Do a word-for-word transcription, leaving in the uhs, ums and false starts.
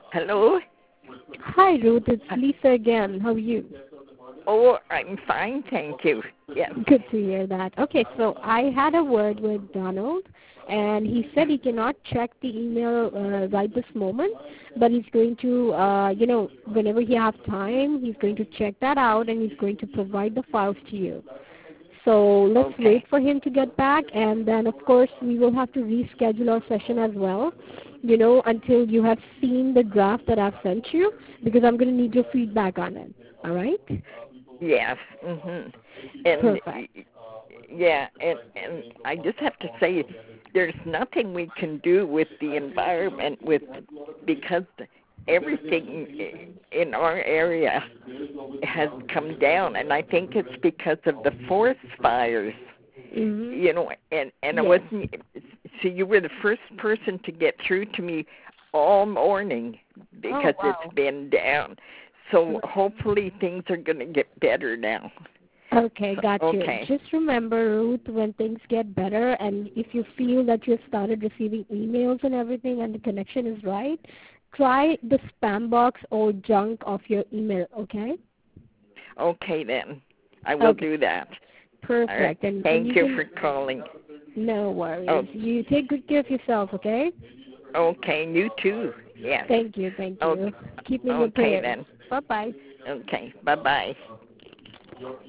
Hello? Hi, Ruth. It's Lisa again. How are you? Oh, I'm fine, thank you. Yes. Good to hear that. Okay, so I had a word with Donald, and he said he cannot check the email uh, right this moment, but he's going to, uh, you know, whenever he has time, he's going to check that out, and he's going to provide the files to you. So let's Okay. wait for him to get back, and then, of course, we will have to reschedule our session as well, you know, until you have seen the draft that I've sent you, because I'm going to need your feedback on it. All right? Yes. Mhm. And Perfect. yeah, and and I just have to say there's nothing we can do with the environment with because everything in our area has come down, and I think it's because of the forest fires. Mhm. You know, and and it Yes. wasn't. See, you were the first person to get through to me all morning Oh, because it's wow. been down. So hopefully things are going to get better now. Okay, So, got you. okay, Just remember, Ruth, when things get better and if you feel that you've started receiving emails and everything and the connection is right, try the spam box or junk of your email, okay? okay then. I will Okay, do that. All right. perfect. And, and Thank you you can, for calling. no Oh, worries. You take good care of yourself, okay? okay. You too. Yes. Thank you, thank Okay. you. Keep me in your Okay prayers. then. Bye-bye. Okay. Bye bye.